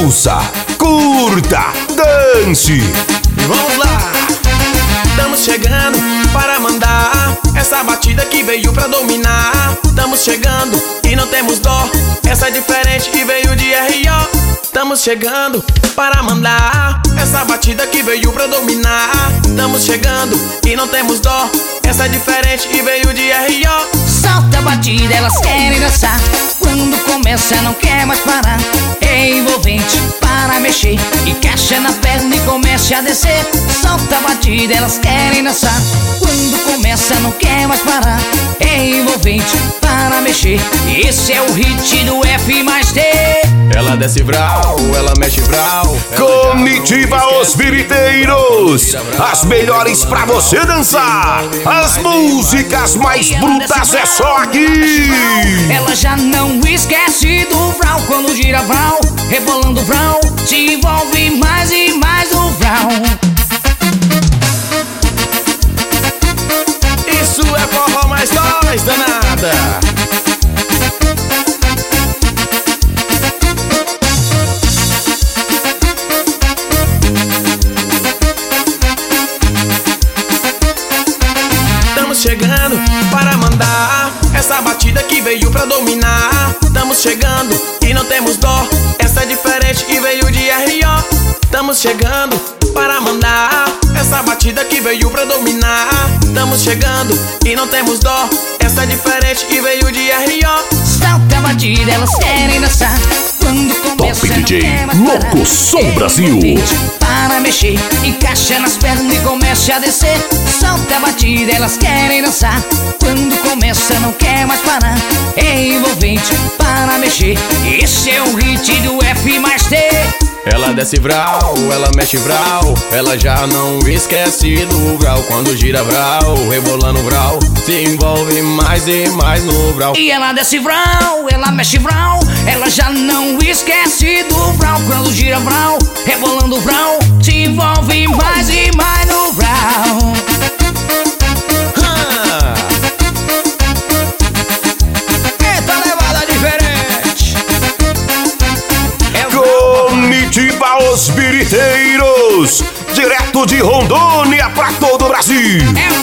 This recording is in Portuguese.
Ouça, curta, dance. Vamos lá! Estamos chegando para mandar essa batida que veio pra dominar. Estamos chegando e não temos dó, essa é diferente e veio de R.O. Estamos chegando para mandar essa batida que veio pra dominar. Estamos chegando e não temos dó, essa é diferente e veio de R.O. Solta a batida, elas querem dançar. Quando começa não quer mais parar. É envolvente para mexer, encaixa na perna e comece a descer. Solta a batida, elas querem dançar. Quando começa não quer mais parar. É envolvente para mexer, esse é o hit do F mais T. Ela desce vral, ela mexe vral. Comitiva Os Biriteiros, as melhores pra você dançar. As músicas mais brutas é só aqui. Ela já não esquece do vral, quando gira vral, rebolando vral, se envolve mais e mais no vral. Isso é forró mais nós, danada. Estamos chegando para mandar essa batida que veio pra dominar. Estamos chegando e não temos dó, essa é diferente e veio de R.O. Estamos chegando para mandar essa batida que veio pra dominar. Estamos chegando e não temos dó, essa é diferente e veio de R.O. Solta a batida, elas querem dançar. Quando começa Top não DJ quer mais Louco parar. Som Brasil. Para mexer, encaixa nas pernas e comece a descer. Solta a batida, elas querem dançar. Quando começa não quer mais parar. É envolvente para mexer, esse é o hit do F mais T. Ela desce vral, ela mexe vral, ela já não esquece do vral. Quando gira vral, rebolando vral, se envolve mais e mais no vral. E ela desce vral, ela mexe vral, ela já não esquece do vral. Quando gira vral, rebolando vral, se envolve mais e mais no vral. Eita levada diferente. Comitiva Os Biriteiros, direto de Rondônia pra todo o Brasil. É